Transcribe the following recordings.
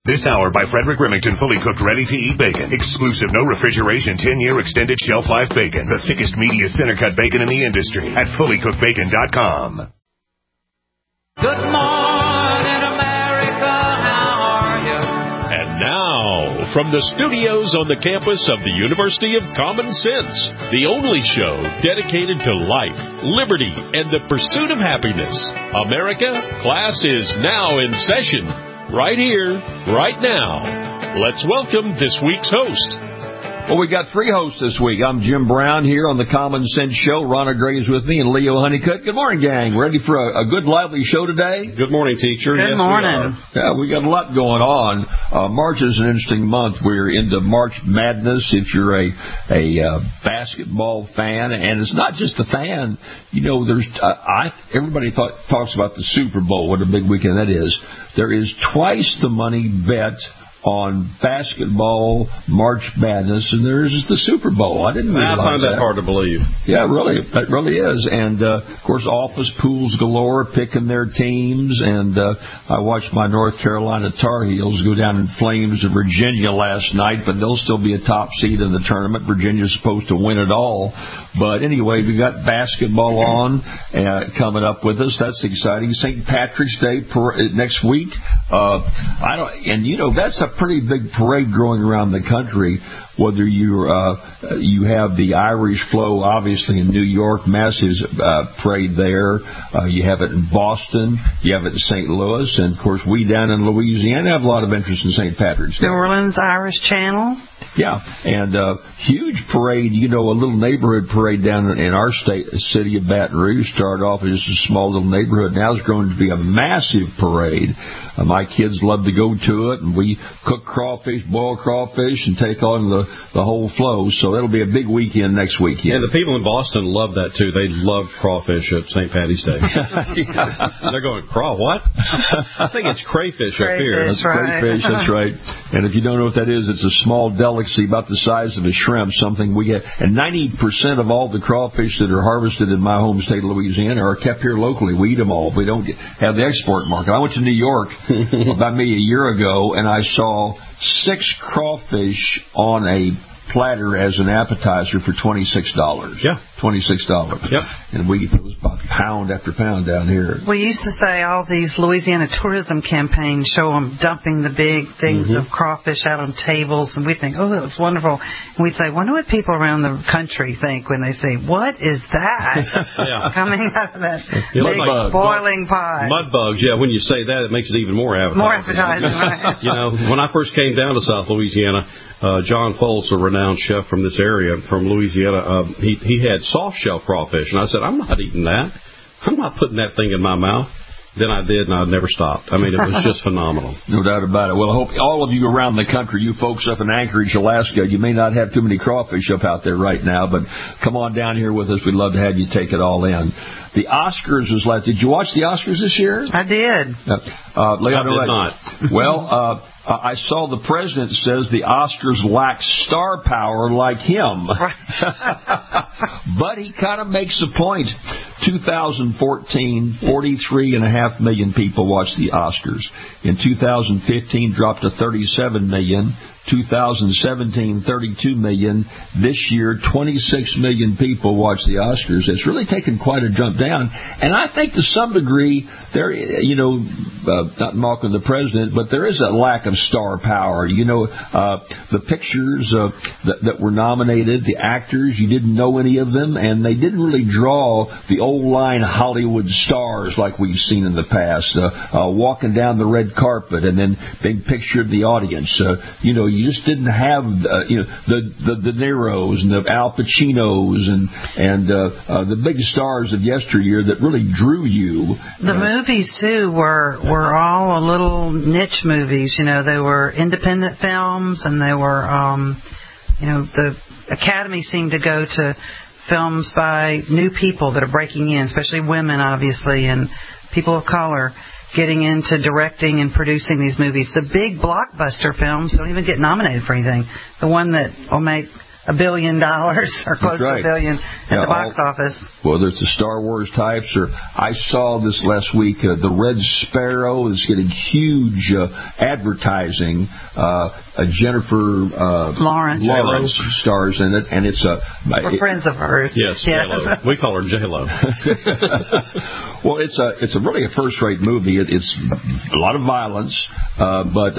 This hour by Frederick Remington, fully cooked, ready-to-eat bacon. Exclusive, no refrigeration, 10-year extended shelf life bacon. The thickest, meatiest center-cut bacon in the industry at fullycookedbacon.com. Good morning, America. How are you? And now, from the studios on the campus of the University of Common Sense, the only show dedicated to life, liberty, and the pursuit of happiness. America, class is now in session. Right here, right now. Let's welcome this week's host. Well, we got three hosts this week. I'm Jim Brown here on the Common Sense Show. Ronna Gray's with me and Leo Honeycutt. Good morning, gang. Ready for a good, lively show today? Good morning, teacher. Good morning. We got a lot going on. March is an interesting month. We're into March Madness. If you're a basketball fan, and it's not just a fan. You know, everybody talks about the Super Bowl. What a big weekend that is. There is twice the money bet on basketball March Madness, and there's the Super Bowl. I didn't realize that. I find that hard to believe. Yeah, really. That really is. And, of course, office pools galore picking their teams. And I watched my North Carolina Tar Heels go down in flames to Virginia last night, but they'll still be a top seed in the tournament. Virginia's supposed to win it all. But anyway, we got basketball on coming up with us. That's exciting. St. Patrick's Day next week. That's a pretty big parade going around the country. Whether you have the Irish flow, obviously in New York, massive parade there. You have it in Boston. You have it in St. Louis, and of course we down in Louisiana have a lot of interest in St. Patrick's Day. New Orleans Irish Channel. Yeah, and huge parade. You know, a little neighborhood parade down in our city of Baton Rouge started off as just a small little neighborhood. Now it's grown to be a massive parade. My kids love to go to it, and we cook crawfish, boil crawfish, and take on the whole flow. So it'll be a big weekend next weekend. And the people in Boston love that, too. They love crawfish at St. Patty's Day. They're going, what? I think it's crayfish up here. That's right. Crayfish, that's right. And if you don't know what that is, it's a small delicacy about the size of a shrimp, something we get. And 90% of all the crawfish that are harvested in my home state of Louisiana are kept here locally. We eat them all. We don't have the export market. I went to New York about maybe a year ago, and I saw 6 crawfish on a platter as an appetizer for $26. Yeah. $26. Yep. And it was about pound after pound down here. We used to say all these Louisiana tourism campaigns show them dumping the big things of crawfish out on tables, and we think, oh, that was wonderful. And we'd say, wonder what people around the country think when they say, what is that coming out of that big boiling pot? Mud bugs, yeah. When you say that, it makes it even more appetizing. More appetizing, right. You know, when I first came down to South Louisiana, John Foltz, a renowned chef from this area, from Louisiana, he had soft shell crawfish, and I said, I'm not eating that. I'm not putting that thing in my mouth. Then I did, and I never stopped. I mean, it was just phenomenal. No doubt about it. Well, I hope all of you around the country, you folks up in Anchorage, Alaska, you may not have too many crawfish up out there right now, but come on down here with us. We'd love to have you take it all in. The Oscars was like, did you watch the Oscars this year? I did. I did not. Well, I saw the president says the Oscars lack star power like him. But he kind of makes a point. 2014, 43.5 million people watched the Oscars. In 2015, dropped to 37 million. 2017, 32 million. This year, 26 million people watch the Oscars. It's really taken quite a jump down. And I think to some degree, there, not knocking the president, but there is a lack of star power. The pictures that were nominated, the actors, you didn't know any of them, and they didn't really draw the old-line Hollywood stars like we've seen in the past, walking down the red carpet and then being pictured the audience. You just didn't have the De Niros and the Al Pacinos and the big stars of yesteryear that really drew you. The movies too were all a little niche movies. They were independent films, and they were the Academy seemed to go to films by new people that are breaking in, especially women, obviously, and people of color, getting into directing and producing these movies. The big blockbuster films don't even get nominated for anything. The one that will make $1 billion or close to $1 billion at the box office. Whether it's the Star Wars types, or I saw this last week, the Red Sparrow is getting huge advertising. Jennifer Lawrence stars in it, and it's we're friends of hers. Yes, J-Lo. We call her J-Lo. Well, it's really a first-rate movie. It's a lot of violence, but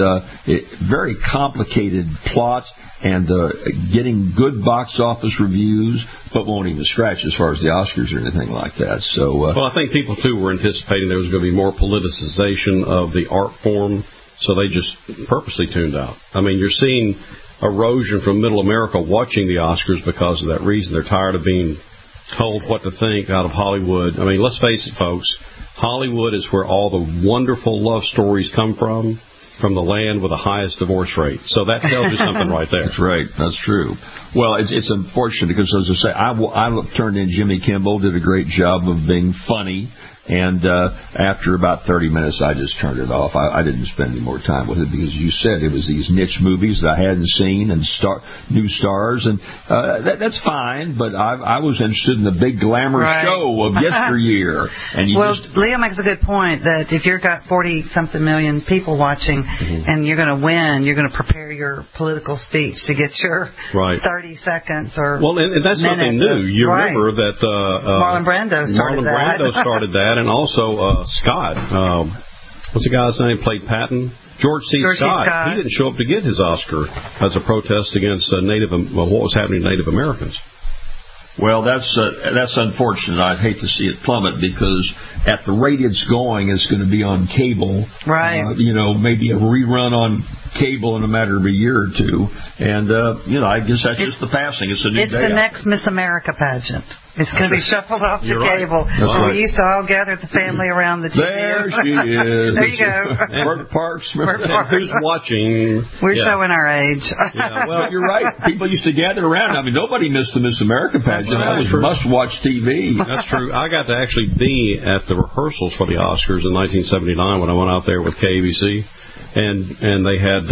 very complicated plot, and getting good box office reviews, but won't even scratch as far as the Oscars or anything like that. So, well, I think people too were anticipating there was going to be more politicization of the art form, so they just purposely tuned out. I mean, you're seeing erosion from Middle America watching the Oscars because of that reason. They're tired of being told what to think out of Hollywood. I mean, let's face it, folks. Hollywood is where all the wonderful love stories come from the land with the highest divorce rate. So that tells you something right there. That's right. That's true. Well, it's unfortunate because, as I say, I turned in Jimmy Kimmel, did a great job of being funny. And after about 30 minutes, I just turned it off. I didn't spend any more time with it because, you said, it was these niche movies that I hadn't seen and new stars. And that's fine, but I was interested in the big glamour show of yesteryear. And Leo makes a good point that if you've got 40-something million people watching and you're going to win, you're going to prepare your political speech to get your 30 seconds or and that's something new. You remember that Marlon Brando started that. And also Scott, what's the guy's name, played Patton? George C. Scott. He didn't show up to get his Oscar as a protest against what was happening to Native Americans. Well, that's unfortunate. I'd hate to see it plummet because at the rate it's going, it's going to be on cable. Right. Maybe a rerun on cable in a matter of a year or two. And, I guess that's just the passing. It's a new day. It's the next Miss America pageant. It's going to be shuffled off to cable. Right. We used to all gather the family around the TV. There she is. There you go. Bert Parks. Who's watching? We're showing our age. Well, you're right. People used to gather around. I mean, nobody missed the Miss America pageant. That was must-watch TV. That's true. I got to actually be at the rehearsals for the Oscars in 1979 when I went out there with KABC, and they had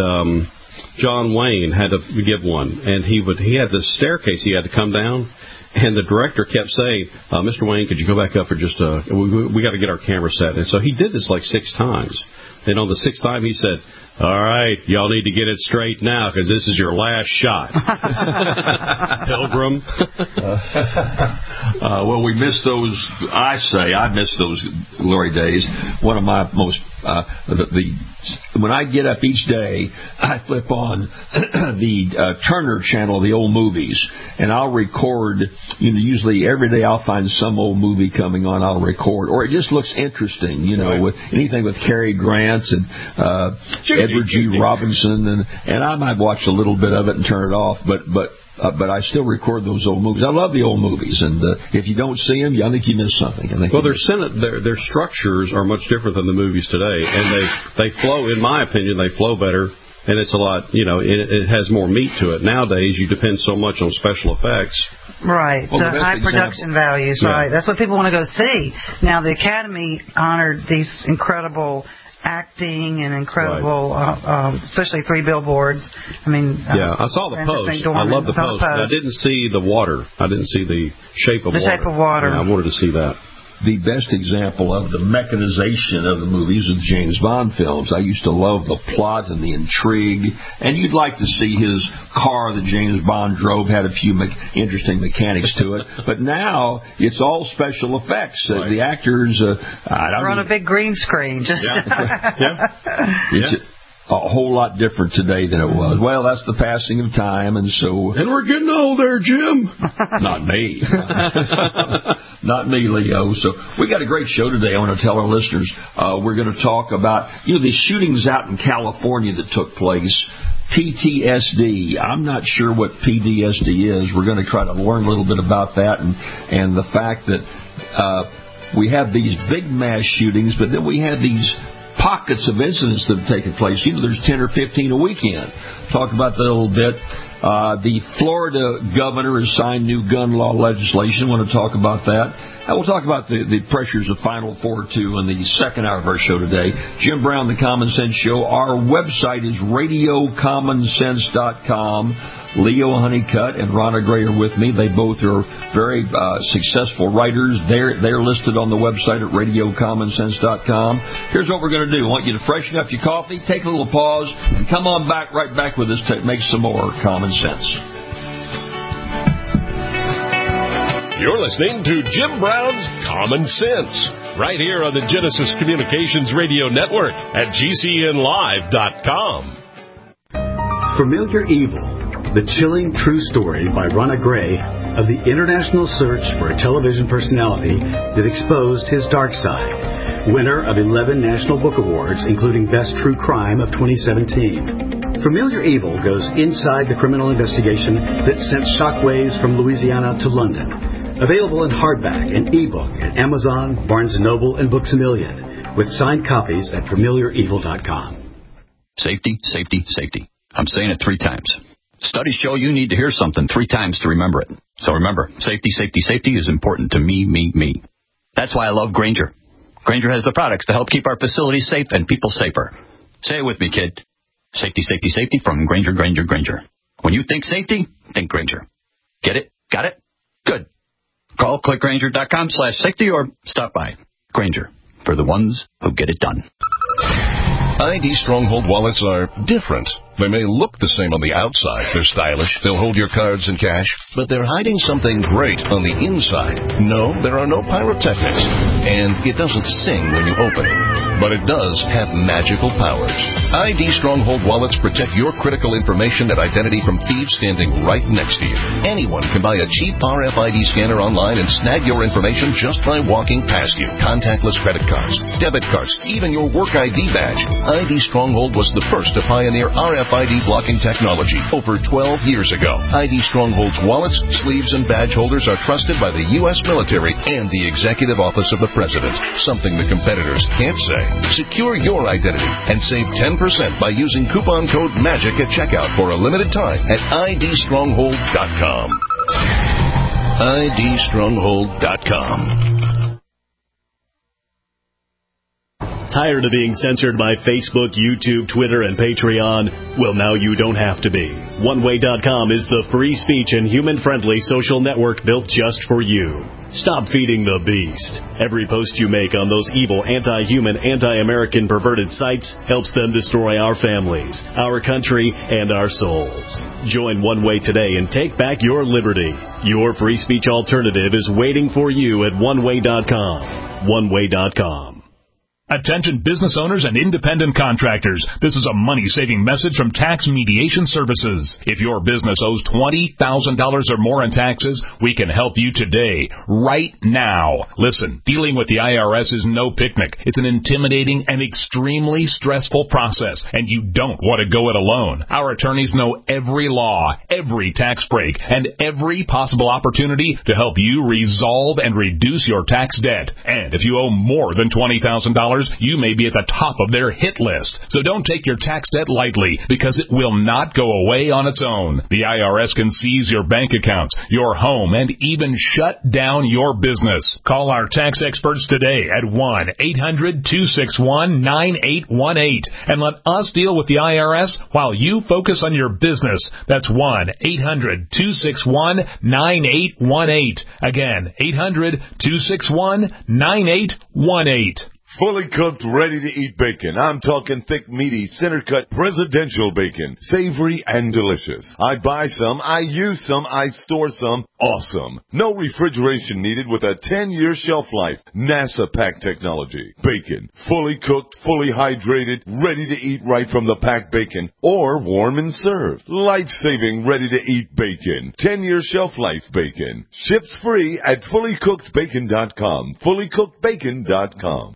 John Wayne had to give one, and he had this staircase he had to come down. And the director kept saying, Mr. Wayne, could you go back up for just we got to get our camera set. And so he did this like 6 times. And on the 6th time, he said, all right, y'all need to get it straight now because this is your last shot. Pilgrim. Well, we miss those. I miss those glory days. One of my most when I get up each day, I flip on the Turner channel, the old movies, and I'll record. Usually every day I'll find some old movie coming on. I'll record, or it just looks interesting. With anything with Cary Grant and Edward G. Robinson, and I might watch a little bit of it and turn it off, but I still record those old movies. I love the old movies, and if you don't see them, I think you miss something. Well, their structures are much different than the movies today, and they flow. In my opinion, they flow better, and it's a lot. It has more meat to it. Nowadays, you depend so much on special effects. Right, well, the high production values. Right, that's what people want to go see. Now, the Academy honored these incredible acting and incredible, especially 3 Billboards. I mean, I saw the Post. I love the Post. But I didn't see the water. I didn't see the Shape of Water. The Shape of Water. Yeah, I wanted to see that. The best example of the mechanization of the movies is James Bond films. I used to love the plot and the intrigue, and you'd like to see his car that James Bond drove had a few interesting mechanics to it. But now it's all special effects. Right. The actors, they're on a big green screen. Just It's a whole lot different today than it was. Well, that's the passing of time, and we're getting old there, Jim. Not me. Not me, Leo. So we got a great show today. I want to tell our listeners we're going to talk about the shootings out in California that took place. PTSD. I'm not sure what PTSD is. We're going to try to learn a little bit about that and the fact that we have these big mass shootings, but then we have these pockets of incidents that have taken place. There's 10 or 15 a weekend. Talk about that a little bit. The Florida governor has signed new gun law legislation. I want to talk about that. And we'll talk about the pressures of Final Four, too, in the second hour of our show today. Jim Brown, The Common Sense Show. Our website is RadioCommonSense.com. Leo Honeycutt and Ronna Gray are with me. They both are very successful writers. They're listed on the website at RadioCommonSense.com. Here's what we're going to do. I want you to freshen up your coffee, take a little pause, and come on right back with us to make some more Common Sense. You're listening to Jim Brown's Common Sense, right here on the Genesis Communications Radio Network at GCNlive.com. Familiar Evil, the chilling true story by Ronna Gray of the international search for a television personality that exposed his dark side. Winner of 11 National Book Awards, including Best True Crime of 2017. Familiar Evil goes inside the criminal investigation that sent shockwaves from Louisiana to London. Available in hardback and ebook at Amazon, Barnes & Noble, and Books A Million, with signed copies at FamiliarEvil.com. Safety, safety, safety. I'm saying it 3 times. Studies show you need to hear something 3 times to remember it. So remember, safety, safety, safety is important to me, me, me. That's why I love Grainger. Grainger has the products to help keep our facilities safe and people safer. Say it with me, kid. Safety, safety, safety from Grainger, Grainger, Grainger. When you think safety, think Grainger. Get it? Got it? Good. Call clickgrainger.com/safety or stop by. Grainger, for the ones who get it done. ID Stronghold wallets are different. They may look the same on the outside. They're stylish. They'll hold your cards and cash. But they're hiding something great on the inside. No, there are no pyrotechnics. And it doesn't sing when you open it. But it does have magical powers. ID Stronghold wallets protect your critical information and identity from thieves standing right next to you. Anyone can buy a cheap RFID scanner online and snag your information just by walking past you. Contactless credit cards, debit cards, even your work ID badge. ID Stronghold was the first to pioneer RFID blocking technology over 12 years ago. ID Stronghold's wallets, sleeves, and badge holders are trusted by the U.S. military and the Executive Office of the President, something the competitors can't say. Secure your identity and save 10% by using coupon code MAGIC at checkout for a limited time at idstronghold.com. idstronghold.com. Tired of being censored by Facebook, YouTube, Twitter, and Patreon? Well, now you don't have to be. OneWay.com is the free speech and human-friendly social network built just for you. Stop feeding the beast. Every post you make on those evil, anti-human, anti-American, perverted sites helps them destroy our families, our country, and our souls. Join One Way today and take back your liberty. Your free speech alternative is waiting for you at OneWay.com. OneWay.com. Attention business owners and independent contractors. This is a money-saving message from Tax Mediation Services. If your business owes $20,000 or more in taxes, we can help you today, right now. Listen, dealing with the IRS is no picnic. It's an intimidating and extremely stressful process, and you don't want to go it alone. Our attorneys know every law, every tax break, and every possible opportunity to help you resolve and reduce your tax debt. And if you owe more than $20,000, you may be at the top of their hit list. So don't take your tax debt lightly, because it will not go away on its own. The IRS can seize your bank accounts, your home, and even shut down your business. Call our tax experts today at 1-800-261-9818 and let us deal with the IRS while you focus on your business. That's 1-800-261-9818. Again, 800-261-9818. Fully cooked, ready-to-eat bacon. I'm talking thick, meaty, center-cut, presidential bacon. Savory and delicious. I buy some, I use some, I store some. Awesome. No refrigeration needed with a 10-year shelf life. NASA pack technology. Bacon. Fully cooked, fully hydrated, ready to eat right from the packed bacon. Or warm and served. Life-saving, ready-to-eat bacon. 10-year shelf life bacon. Ships free at fullycookedbacon.com. fullycookedbacon.com.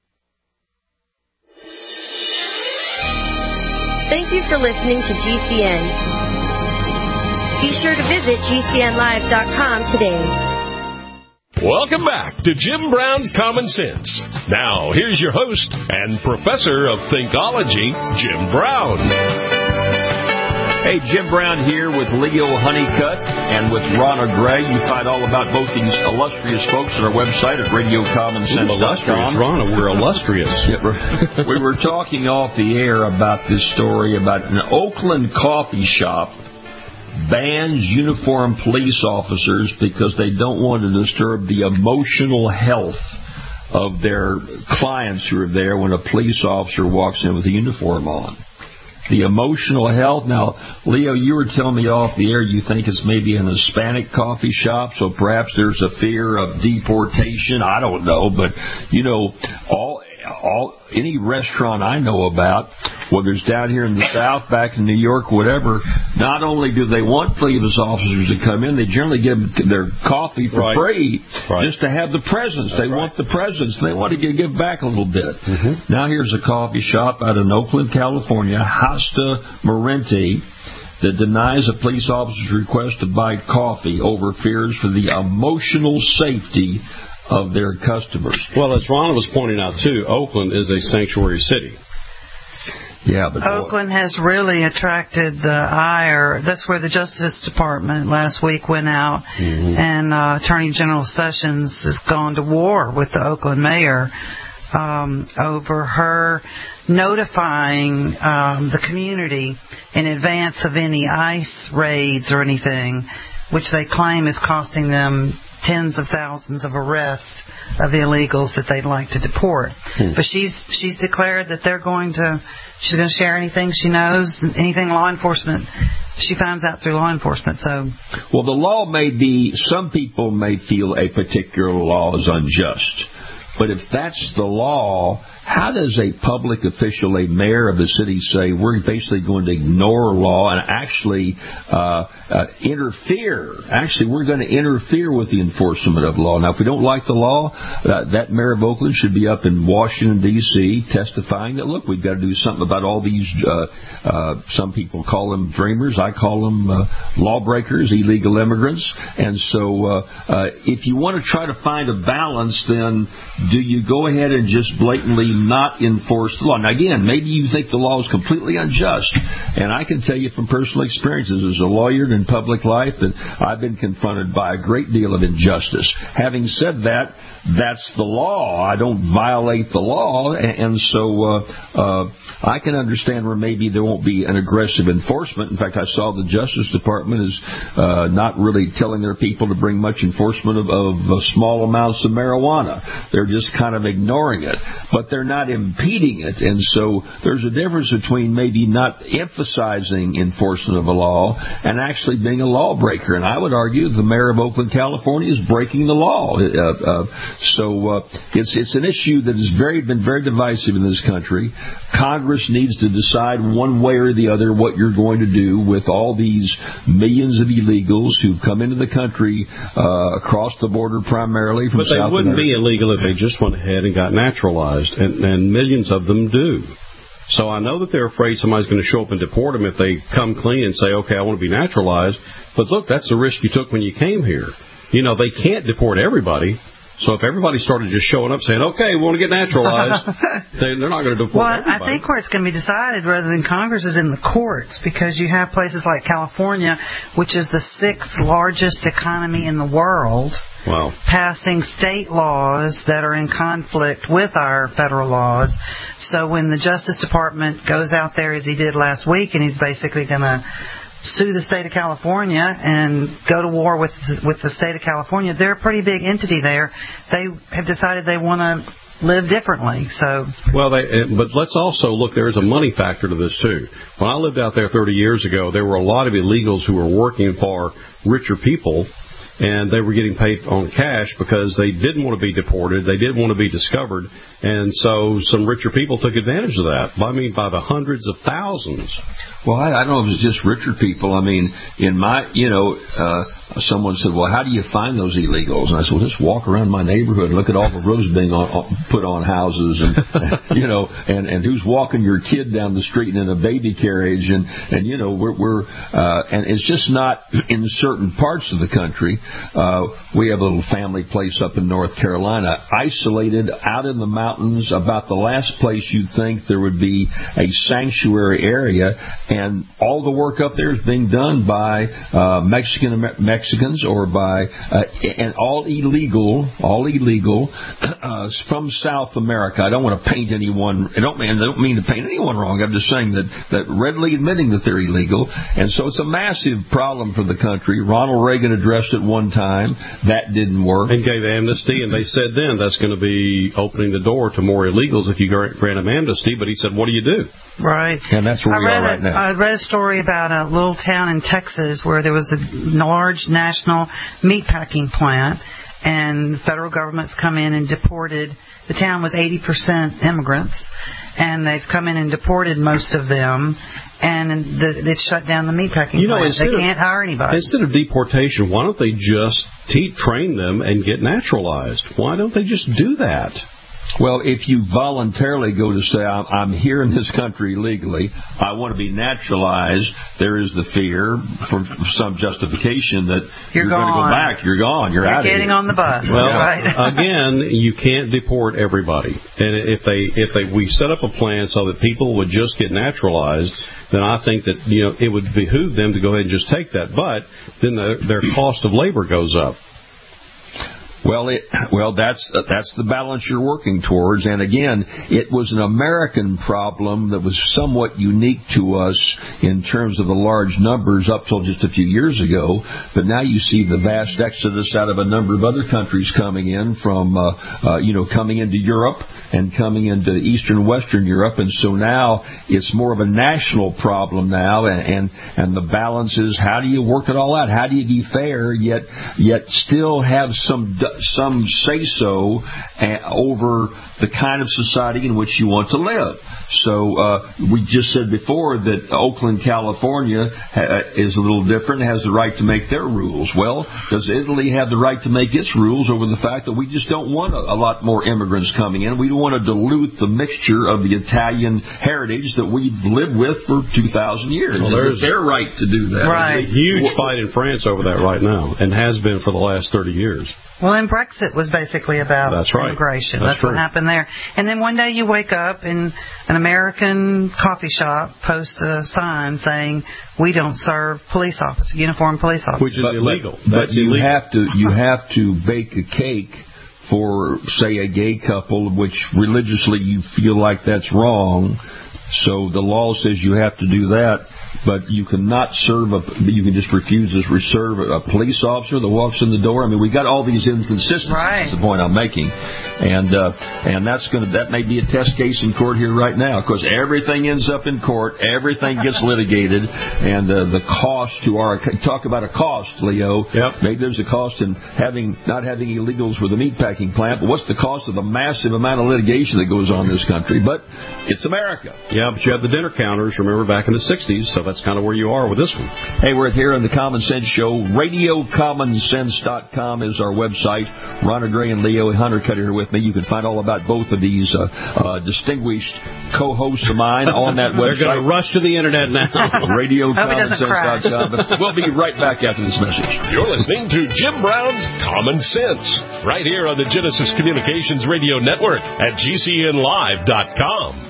Thank you for listening to GCN. Be sure to visit GCNlive.com today. Welcome back to Jim Brown's Common Sense. Now, here's your host and professor of Thinkology, Jim Brown. Hey, Jim Brown here with Leo Honeycutt and with Ronna Gray. You find all about both these illustrious folks at our website at RadioCommonSense.com. Illustrious, Ronna, we're illustrious. We were talking off the air about this story about an Oakland coffee shop bans uniformed police officers because they don't want to disturb the emotional health of their clients who are there when a police officer walks in with a uniform on. The emotional health. Now, Leo, you were telling me off the air you think it's maybe an Hispanic coffee shop, so perhaps there's a fear of deportation. I don't know, but, you know, any restaurant I know about, whether it's down here in the South, back in New York, whatever, not only do they want police officers to come in, they generally give them their coffee for free just to have the presence. They want the presence. They want to give back a little bit. Now here's a coffee shop out in Oakland, California, Hasta Morente, that denies a police officer's request to buy coffee over fears for the emotional safety of their customers. Well, as Ronna was pointing out, too, Oakland is a sanctuary city. Yeah, but Oakland has really attracted the ire. That's where the Justice Department last week went out, and Attorney General Sessions has gone to war with the Oakland mayor over her notifying the community in advance of any ICE raids or anything, which they claim is costing them tens of thousands of arrests of illegals that they'd like to deport. But she's declared that she's going to share anything she knows, anything law enforcement she finds out through law enforcement. So, well, the law may be, some people may feel a particular law is unjust. But if that's the law, how does a public official, a mayor of the city, say we're basically going to ignore law and actually interfere? Actually, we're going to interfere with the enforcement of law. Now, if we don't like the law, that mayor of Oakland should be up in Washington, D.C., testifying that, look, we've got to do something about all these, some people call them dreamers, I call them lawbreakers, illegal immigrants. And so if you want to try to find a balance, then do you go ahead and just blatantly not enforce the law? Now, again, maybe you think the law is completely unjust, and I can tell you from personal experiences as a lawyer in public life that I've been confronted by a great deal of injustice. Having said that, that's the law. I don't violate the law, and so I can understand where maybe there won't be an aggressive enforcement. In fact, I saw the Justice Department is not really telling their people to bring much enforcement of small amounts of marijuana. They're just kind of ignoring it, but they're not impeding it. And so there's a difference between maybe not emphasizing enforcement of a law and actually being a lawbreaker. And I would argue the mayor of Oakland, California, is breaking the law. So it's an issue that has been very divisive in this country. Congress needs to decide one way or the other what you're going to do with all these millions of illegals who've come into the country across the border primarily from South America. But they wouldn't be illegal if they just went ahead and got naturalized, and millions of them do. So I know that they're afraid somebody's going to show up and deport them if they come clean and say, okay, I want to be naturalized. But look, that's the risk you took when you came here. You know, they can't deport everybody. So if everybody started just showing up saying, okay, we want to get naturalized, they're not going to deport everybody. I think where it's going to be decided rather than Congress is in the courts, because you have places like California, which is the 6th largest economy in the world, passing state laws that are in conflict with our federal laws. So when the Justice Department goes out there, as he did last week, and he's basically going to sue the state of California and go to war with the state of California, they're a pretty big entity there. They have decided they want to live differently. So but let's also look, there's a money factor to this too. When I lived out there 30 years ago, there were a lot of illegals who were working for richer people, and they were getting paid on cash because they didn't want to be deported. They didn't want to be discovered. And so some richer people took advantage of that. I mean, by the hundreds of thousands. Well, I don't know if it's just richer people. I mean, in my, someone said, well, how do you find those illegals? And I said, well, just walk around my neighborhood and look at all the roofs being put on houses, and and who's walking your kid down the street in a baby carriage, and we're and it's just not in certain parts of the country. We have a little family place up in North Carolina, isolated out in the mountains, about the last place you'd think there would be a sanctuary area, and all the work up there is being done by Mexicans or by and all illegal from South America. I don't want to paint anyone. I don't mean to paint anyone wrong. I'm just saying that readily admitting that they're illegal, and so it's a massive problem for the country. Ronald Reagan addressed it one time. That didn't work. And gave amnesty, and they said then that's going to be opening the door to more illegals if you grant them amnesty. But he said, what do you do? Right. And that's where we are right now. I read a story about a little town in Texas where there was a large national meatpacking plant, and the federal government's come in and deported. The town was 80% immigrants, and they've come in and deported most of them, and they've shut down the meatpacking plant. They can't hire anybody. Instead of deportation, why don't they just train them and get naturalized? Why don't they just do that? Well, if you voluntarily go to say, I'm here in this country legally, I want to be naturalized, there is the fear for some justification that you're going to go back, you're gone, you're out of here. You're getting on the bus. Well, right. Again, you can't deport everybody. And if we set up a plan so that people would just get naturalized, then I think that it would behoove them to go ahead and just take that. But then their cost of labor goes up. Well, that's the balance you're working towards. And again, it was an American problem that was somewhat unique to us in terms of the large numbers up till just a few years ago. But now you see the vast exodus out of a number of other countries coming in from, coming into Europe and coming into Eastern and Western Europe. And so now it's more of a national problem now. And the balance is, how do you work it all out? How do you be fair yet still have some say-so over the kind of society in which you want to live? So we just said before that Oakland, California is a little different, has the right to make their rules. Well, does Italy have the right to make its rules over the fact that we just don't want a lot more immigrants coming in? We don't want to dilute the mixture of the Italian heritage that we've lived with for 2,000 years. Well, it's their right to do that. Right. There's a huge fight in France over that right now, and has been for the last 30 years. Well, and Brexit was basically about immigration. That's what happened there. And then one day you wake up and an American coffee shop posts a sign saying, we don't serve uniformed police officers. Which is illegal. But you have to bake a cake for, say, a gay couple, which religiously you feel like that's wrong. So the law says you have to do that. But you cannot you can just refuse to serve a police officer that walks in the door. I mean, we got all these inconsistencies. Right. That's the point I'm making. And that may be a test case in court here right now, because everything ends up in court, everything gets litigated, and the cost to talk about a cost, Leo. Yep. Maybe there's a cost in not having illegals with a meatpacking plant, but what's the cost of the massive amount of litigation that goes on in this country? But it's America. Yeah, but you have the dinner counters, remember, back in the 60s, so that's kind of where you are with this one. Hey, we're here on the Common Sense Show. RadioCommonSense.com is our website. Ronna Gray and Leo Hunter-Cutter here with me. You can find all about both of these distinguished co-hosts of mine on that website. They're going to rush to the internet now. RadioCommonSense.com. But we'll be right back after this message. You're listening to Jim Brown's Common Sense, right here on the Genesis Communications Radio Network at GCNlive.com.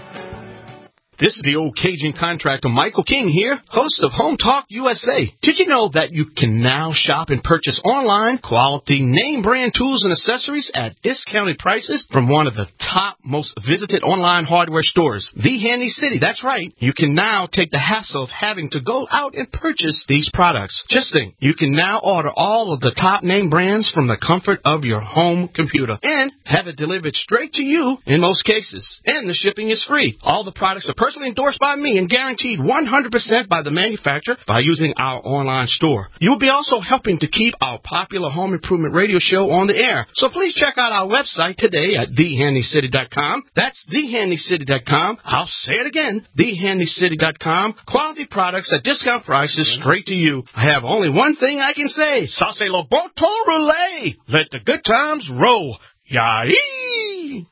This is the old Cajun contractor Michael King here, host of Home Talk USA. Did you know that you can now shop and purchase online quality name brand tools and accessories at discounted prices from one of the top most visited online hardware stores, The Handy City? That's right. You can now take the hassle of having to go out and purchase these products. Just think, you can now order all of the top name brands from the comfort of your home computer and have it delivered straight to you in most cases. And the shipping is free. All the products are personalized personally endorsed by me and guaranteed 100% by the manufacturer by using our online store. You will be also helping to keep our popular home improvement radio show on the air. So please check out our website today at thehandycity.com. That's thehandycity.com. I'll say it again, thehandycity.com. Quality products at discount prices straight to you. I have only one thing I can say. Ça c'est le bon temps roulé. Let the good times roll. Yay!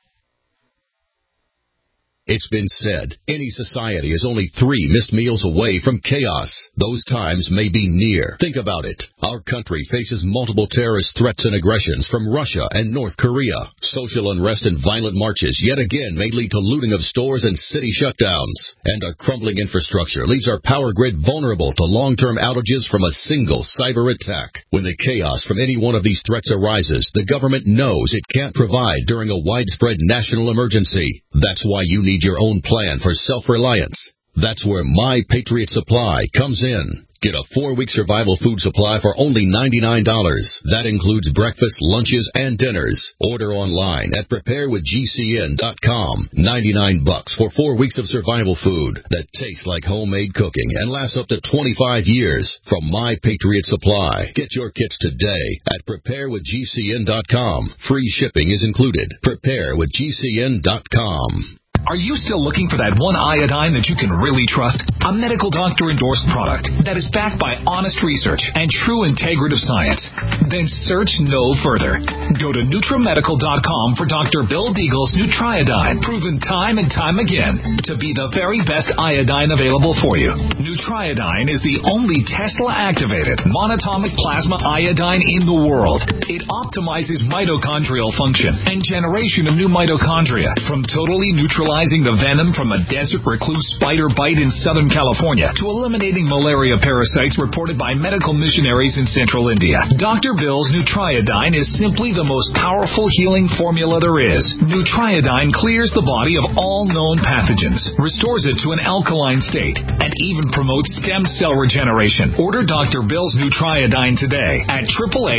It's been said, any society is only 3 missed meals away from chaos. Those times may be near. Think about it. Our country faces multiple terrorist threats and aggressions from Russia and North Korea. Social unrest and violent marches yet again may lead to looting of stores and city shutdowns. And our crumbling infrastructure leaves our power grid vulnerable to long-term outages from a single cyber attack. When the chaos from any one of these threats arises, the government knows it can't provide during a widespread national emergency. That's why you need your own plan for self-reliance. That's where My Patriot Supply comes in. Get a 4-week survival food supply for only $99. That includes breakfast, lunches, and dinners. Order online at preparewithgcn.com. $99 for 4 weeks of survival food that tastes like homemade cooking and lasts up to 25 years from My Patriot Supply. Get your kits today at preparewithgcn.com. Free shipping is included. Preparewithgcn.com. Are you still looking for that one iodine that you can really trust? A medical doctor-endorsed product that is backed by honest research and true integrative science? Then search no further. Go to NutriMedical.com for Dr. Bill Deagle's Nutriodine, proven time and time again to be the very best iodine available for you. Nutriodine is the only Tesla-activated monatomic plasma iodine in the world. It optimizes mitochondrial function and generation of new mitochondria from totally neutralizing the venom from a desert recluse spider bite in Southern California to eliminating malaria parasites reported by medical missionaries in central India. Dr. Bill's Nutriodine is simply the most powerful healing formula there is. Nutriodine clears the body of all known pathogens, restores it to an alkaline state, and even promotes stem cell regeneration. Order Dr. Bill's Nutriodine today at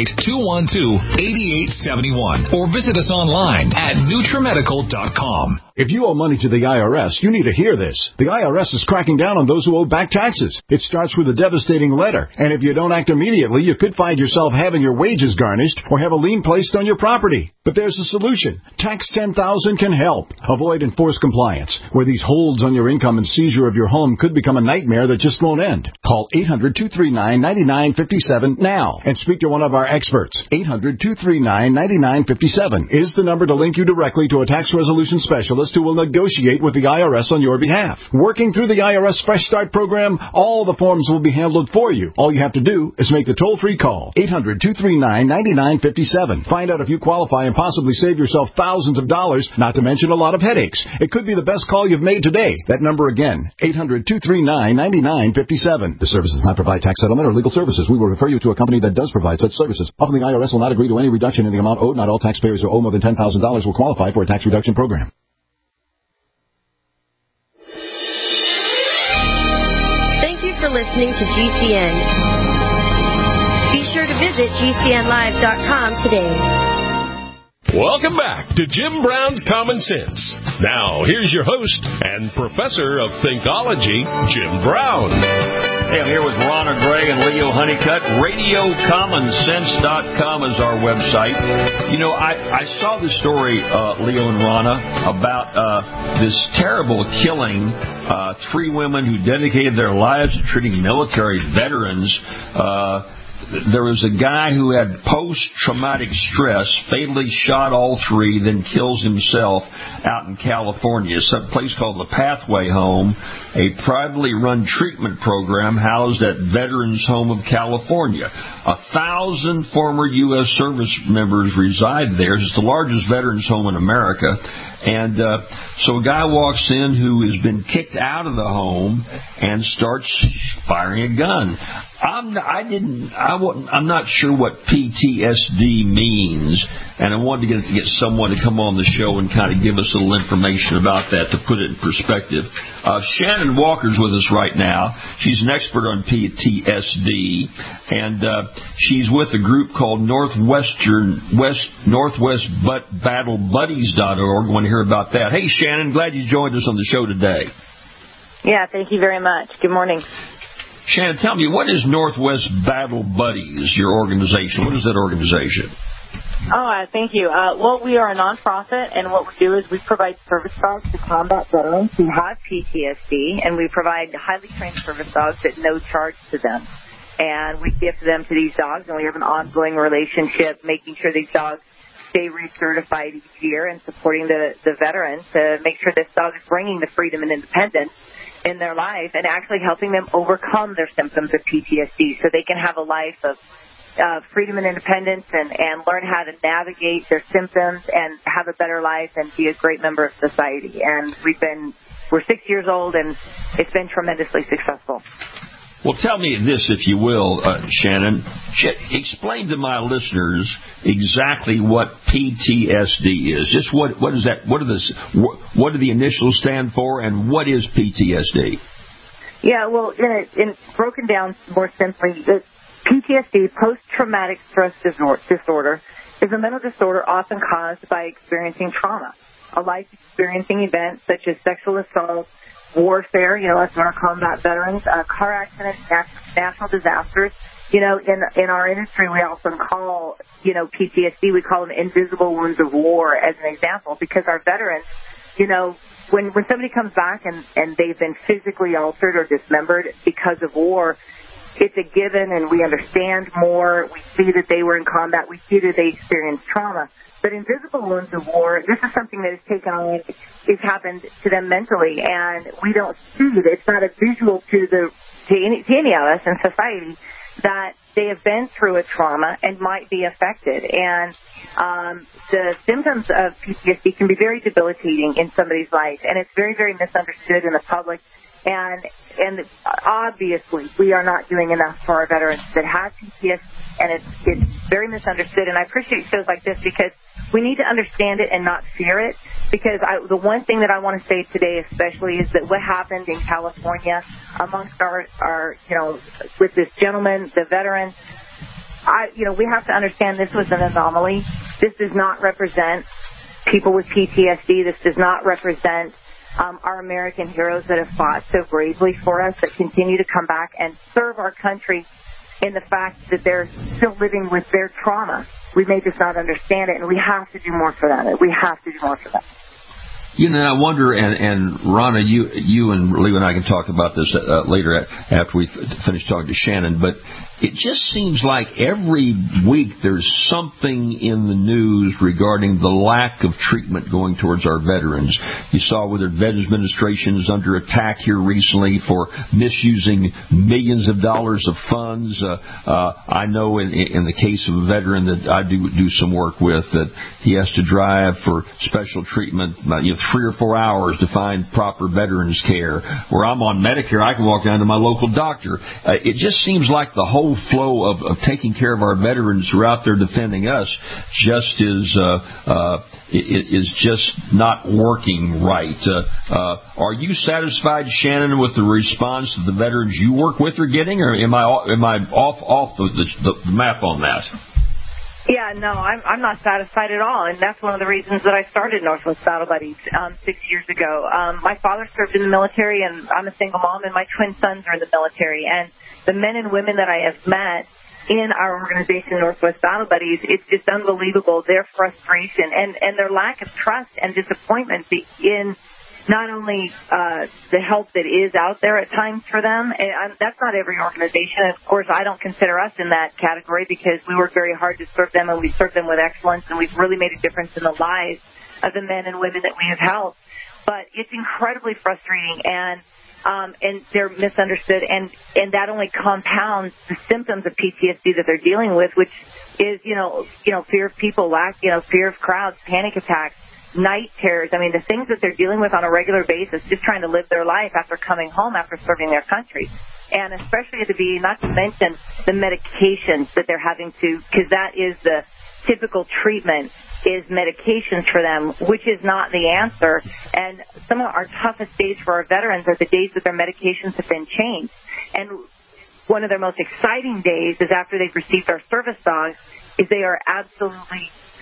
888-212-8871 or visit us online at NutriMedical.com. If you owe money to the IRS, you need to hear this. The IRS is cracking down on those who owe back taxes. It starts with a devastating letter, and if you don't act immediately, you could find yourself having your wages garnished or have a lien placed on your property. But there's a solution. Tax 10,000 can help. Avoid enforced compliance, where these holds on your income and seizure of your home could become a nightmare that just won't end. Call 800-239-9957 now and speak to one of our experts. 800-239-9957 is the number to link you directly to a tax resolution specialist who will negotiate with the IRS on your behalf. Working through the IRS Fresh Start program, all the forms will be handled for you. All you have to do is make the toll-free call. 800-239-9957. Find out if you qualify and possibly save yourself thousands of dollars, not to mention a lot of headaches. It could be the best call you've made today. That number again, 800-239-9957. The service does not provide tax settlement or legal services. We will refer you to a company that does provide such services. Often the IRS will not agree to any reduction in the amount owed. Not all taxpayers who owe more than $10,000 will qualify for a tax reduction program. Thank you for listening to GCN. Be sure to visit GCNlive.com today. Welcome back to Jim Brown's Common Sense. Now, here's your host and professor of Thinkology, Jim Brown. Hey, I'm here with Ronna Gray and Leo Honeycutt. RadioCommonSense.com is our website. You know, I saw this story, Leo and Ronna, about this terrible killing. 3 women who dedicated their lives to treating military veterans. There was a guy who had post-traumatic stress, fatally shot all 3, then kills himself out in California. It's a place called the Pathway Home, a privately run treatment program housed at Veterans Home of California. 1,000 former U.S. service members reside there. It's the largest veterans home in America. And so a guy walks in who has been kicked out of the home and starts firing a gun. I'm not sure what PTSD means, and I wanted to get someone to come on the show and kind of give us a little information about that to put it in perspective. Shannon Walker's with us right now. She's an expert on PTSD, and she's with a group called NorthwestBattleBuddies.org. I want to hear about that. Hey, Shannon, glad you joined us on the show today. Yeah, thank you very much. Good morning. Shannon, tell me, what is Northwest Battle Buddies, your organization? What is that organization? Thank you. Well, we are a nonprofit, and what we do is we provide service dogs to combat veterans who have PTSD, and we provide highly trained service dogs at no charge to them. And we gift them to these dogs, and we have an ongoing relationship, making sure these dogs stay recertified each year and supporting the veterans to make sure this dog is bringing the freedom and independence in their life and actually helping them overcome their symptoms of PTSD so they can have a life of freedom and independence and learn how to navigate their symptoms and have a better life and be a great member of society. And we're 6 years old, and it's been tremendously successful. Well, tell me this, if you will, Shannon. Explain to my listeners exactly what PTSD is. Just what is that? What do the initials stand for, and what is PTSD? Yeah, well, in broken down more simply, the PTSD, post-traumatic stress disorder, is a mental disorder often caused by experiencing trauma, a life-experiencing event such as sexual assault, warfare, us our combat veterans, car accidents, natural disasters. In our industry, we often call, PTSD, we call them invisible wounds of war as an example, because our veterans, when somebody comes back and they've been physically altered or dismembered because of war, it's a given, and we understand more. We see that they were in combat. We see that they experienced trauma. But invisible wounds of war, this is something that has happened to them mentally, and we don't see it. It's not a visual to any of us in society that they have been through a trauma and might be affected. And the symptoms of PTSD can be very debilitating in somebody's life, and it's very, very misunderstood in the public. And obviously, we are not doing enough for our veterans that have PTSD, and it's very misunderstood. And I appreciate shows like this because we need to understand it and not fear it. Because the one thing that I want to say today, especially, is that what happened in California amongst our with this gentleman, the veteran, we have to understand this was an anomaly. This does not represent people with PTSD. This does not represent our American heroes that have fought so bravely for us, that continue to come back and serve our country in the fact that they're still living with their trauma. We may just not understand it, and we have to do more for them. We have to do more for them. I wonder, and Ronna, you and Leo and I can talk about this later after we finish talking to Shannon, but it just seems like every week there's something in the news regarding the lack of treatment going towards our veterans. You saw whether the Veterans Administration is under attack here recently for misusing millions of dollars of funds. I know in the case of a veteran that I do some work with, that he has to drive for special treatment 3 or 4 hours to find proper veterans care. Where I'm on Medicare, I can walk down to my local doctor. It just seems like the whole flow of taking care of our veterans who are out there defending us just is just not working right. Are you satisfied, Shannon, with the response that the veterans you work with are getting, or am I off the map on that? Yeah, no, I'm not satisfied at all, and that's one of the reasons that I started Northwest Battle Buddies 6 years ago. My father served in the military, and I'm a single mom, and my twin sons are in the military. And the men and women that I have met in our organization, Northwest Battle Buddies, it's just unbelievable, their frustration and their lack of trust and disappointment in not only the help that is out there at times for them. And that's not every organization. Of course, I don't consider us in that category because we work very hard to serve them, and we serve them with excellence, and we've really made a difference in the lives of the men and women that we have helped. But it's incredibly frustrating, and they're misunderstood, and that only compounds the symptoms of PTSD that they're dealing with, which is, fear of people, fear of crowds, panic attacks, night terrors. I mean, the things that they're dealing with on a regular basis, just trying to live their life after coming home after serving their country. And especially at the VA, not to mention the medications that they're having to, because that is the typical treatment, is medications for them, which is not the answer. And some of our toughest days for our veterans are the days that their medications have been changed. And one of their most exciting days is after they've received our service dogs, is they are absolutely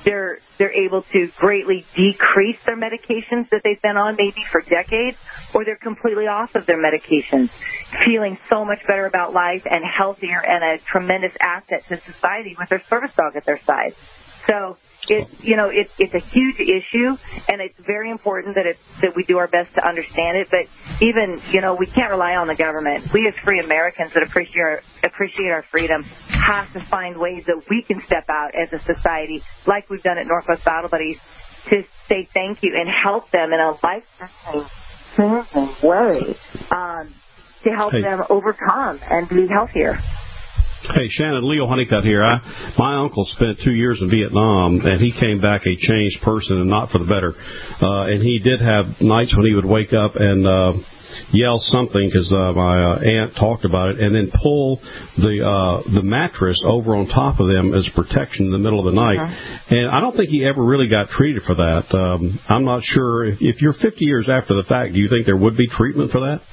they're able to greatly decrease their medications that they've been on maybe for decades, or they're completely off of their medications, feeling so much better about life and healthier and a tremendous asset to society with their service dog at their side. So it's a huge issue, and it's very important that we do our best to understand it. But even, we can't rely on the government. We as free Americans that appreciate our freedom have to find ways that we can step out as a society, like we've done at Northwest Battle Buddies, to say thank you and help them in a life-changing way to help them overcome and be healthier. Hey, Shannon, Leo Honeycutt here. My uncle spent 2 years in Vietnam, and he came back a changed person and not for the better. And he did have nights when he would wake up and yell something because my aunt talked about it, and then pull the mattress over on top of them as protection in the middle of the night. And I don't think he ever really got treated for that. I'm not sure. If you're 50 years after the fact, do you think there would be treatment for that?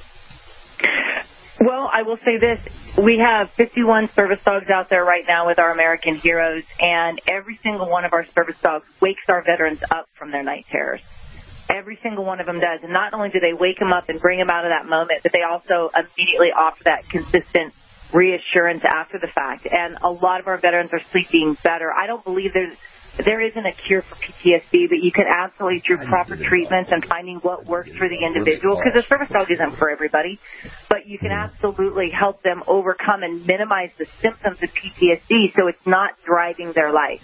Well, I will say this. We have 51 service dogs out there right now with our American Heroes, and every single one of our service dogs wakes our veterans up from their night terrors. Every single one of them does. And not only do they wake them up and bring them out of that moment, but they also immediately offer that consistent reassurance after the fact. And a lot of our veterans are sleeping better. I don't believe there isn't a cure for PTSD, but you can absolutely, through proper treatments and finding what works for the individual, because a service dog isn't for everybody, but you can absolutely help them overcome and minimize the symptoms of PTSD so it's not driving their life.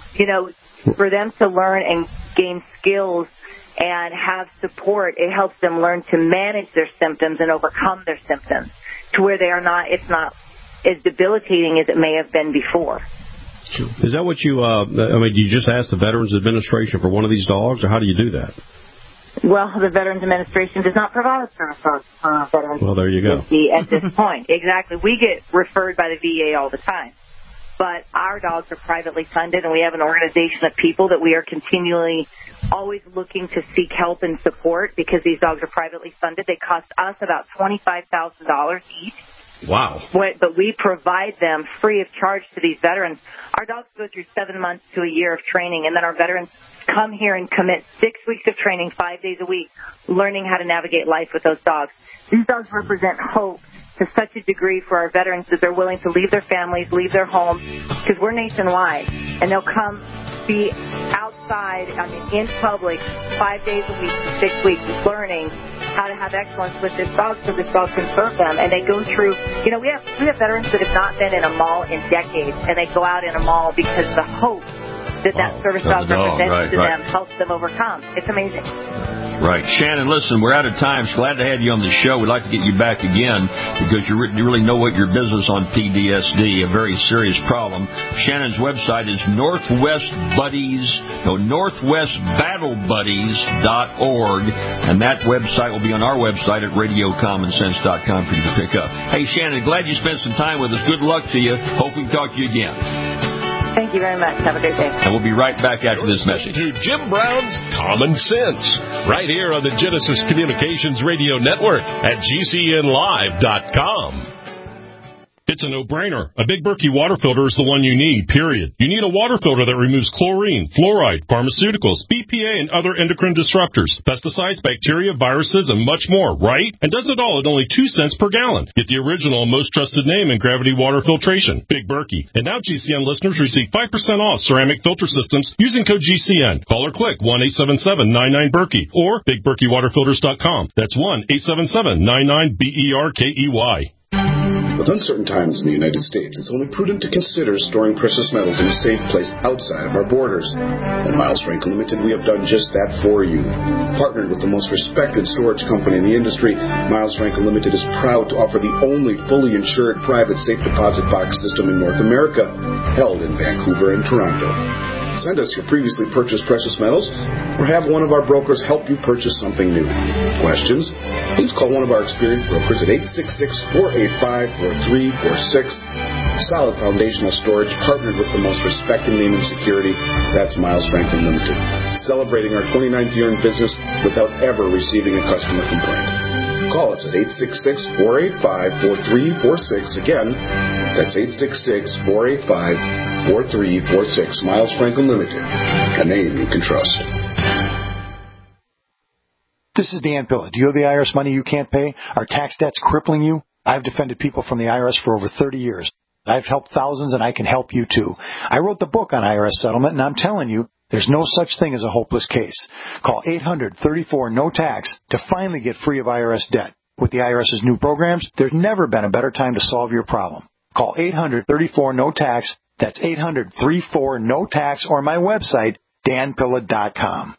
For them to learn and gain skills and have support, it helps them learn to manage their symptoms and overcome their symptoms to where it's not as debilitating as it may have been before. Is that what you, do you just ask the Veterans Administration for one of these dogs, or how do you do that? Well, the Veterans Administration does not provide service dogs for veterans. Well, there you go. At this point. Exactly. We get referred by the VA all the time. But our dogs are privately funded, and we have an organization of people that we are continually always looking to seek help and support because these dogs are privately funded. They cost us about $25,000 each. Wow. But we provide them free of charge to these veterans. Our dogs go through 7 months to a year of training, and then our veterans come here and commit 6 weeks of training, 5 days a week, learning how to navigate life with those dogs. These dogs represent hope to such a degree for our veterans that they're willing to leave their families, leave their homes, because we're nationwide, and they'll come be outside, in public, 5 days a week for 6 weeks, learning how to have excellence with this dog so this dog can serve them. And they go through, we have veterans that have not been in a mall in decades, and they go out in a mall because the hope that service dog represents to them helps them overcome. It's amazing. Right. Shannon, listen, we're out of time. So glad to have you on the show. We'd like to get you back again because you really know what your business on PTSD, a very serious problem. Shannon's website is northwestbattlebuddies.org, and that website will be on our website at radiocommonsense.com for you to pick up. Hey, Shannon, glad you spent some time with us. Good luck to you. Hope we can talk to you again. Thank you very much. Have a great day. And we'll be right back after this message. To Jim Brown's Common Sense, right here on the Genesis Communications Radio Network at GCNlive.com. It's a no-brainer. A Big Berkey water filter is the one you need, period. You need a water filter that removes chlorine, fluoride, pharmaceuticals, BPA, and other endocrine disruptors, pesticides, bacteria, viruses, and much more, right? And does it all at only 2 cents per gallon. Get the original and most trusted name in gravity water filtration, Big Berkey. And now GCN listeners receive 5% off ceramic filter systems using code GCN. Call or click 1-877-99-BERKEY or BigBerkeyWaterFilters.com. That's 1-877-99-BERKEY. With uncertain times in the United States, it's only prudent to consider storing precious metals in a safe place outside of our borders. At Miles Frankel Limited, we have done just that for you. Partnered with the most respected storage company in the industry, Miles Frankel Limited is proud to offer the only fully insured private safe deposit box system in North America, held in Vancouver and Toronto. Send us your previously purchased precious metals or have one of our brokers help you purchase something new. Questions? Please call one of our experienced brokers at 866-485-4346. Solid foundational storage partnered with the most respected name in security. That's Miles Franklin Limited. Celebrating our 29th year in business without ever receiving a customer complaint. Call us at 866-485-4346. Again, that's 866-485-4346. 4346. Miles Franklin Limited, a name you can trust. This is Dan Pilla. Do you owe the IRS money you can't pay? Are tax debts crippling you? I've defended people from the IRS for over 30 years. I've helped thousands, and I can help you too. I wrote the book on IRS settlement, and I'm telling you, there's no such thing as a hopeless case. Call 800-34-NO-TAX to finally get free of IRS debt. With the IRS's new programs, there's never been a better time to solve your problem. Call 800-34-NO-TAX. That's 800-34-NO-TAX, or my website, danpilla.com.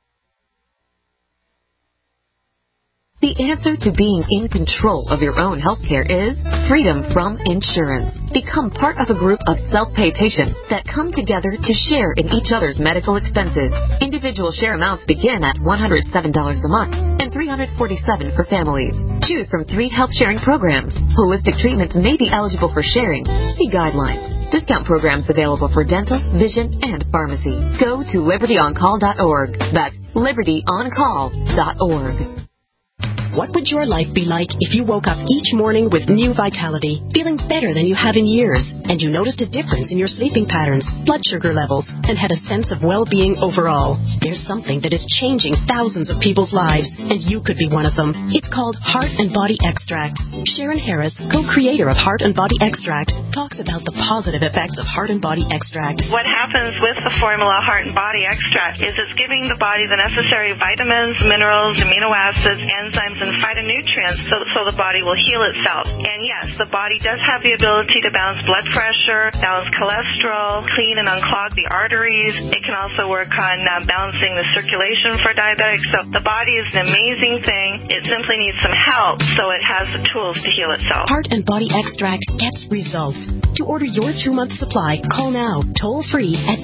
The answer to being in control of your own health care is freedom from insurance. Become part of a group of self-pay patients that come together to share in each other's medical expenses. Individual share amounts begin at $107 a month and $347 for families. Choose from 3 health-sharing programs. Holistic treatments may be eligible for sharing. See guidelines. Discount programs available for dental, vision, and pharmacy. Go to libertyoncall.org. That's libertyoncall.org. What would your life be like if you woke up each morning with new vitality, feeling better than you have in years, and you noticed a difference in your sleeping patterns, blood sugar levels, and had a sense of well-being overall? There's something that is changing thousands of people's lives, and you could be one of them. It's called Heart and Body Extract. Sharon Harris, co-creator of Heart and Body Extract, talks about the positive effects of Heart and Body Extract. What happens with the formula Heart and Body Extract is it's giving the body the necessary vitamins, minerals, amino acids, enzymes, and phytonutrients so the body will heal itself. And yes, the body does have the ability to balance blood pressure, balance cholesterol, clean and unclog the arteries. It can also work on balancing the circulation for diabetics. So the body is an amazing thing. It simply needs some help so it has the tools to heal itself. Heart and Body Extract gets results. To order your 2-month supply, call now, toll free at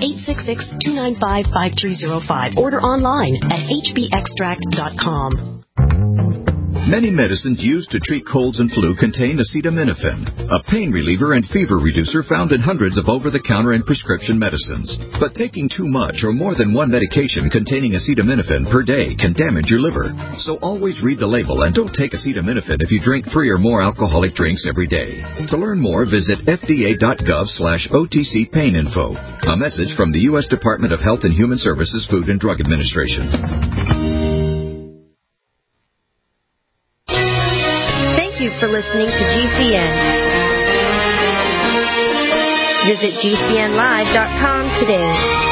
866-295-5305. Order online at hbextract.com. Many medicines used to treat colds and flu contain acetaminophen, a pain reliever and fever reducer found in hundreds of over-the-counter and prescription medicines. But taking too much or more than one medication containing acetaminophen per day can damage your liver. So always read the label and don't take acetaminophen if you drink 3 or more alcoholic drinks every day. To learn more, visit fda.gov/OTC pain info. A message from the U.S. Department of Health and Human Services Food and Drug Administration. Thank you for listening to GCN. Visit GCNlive.com today.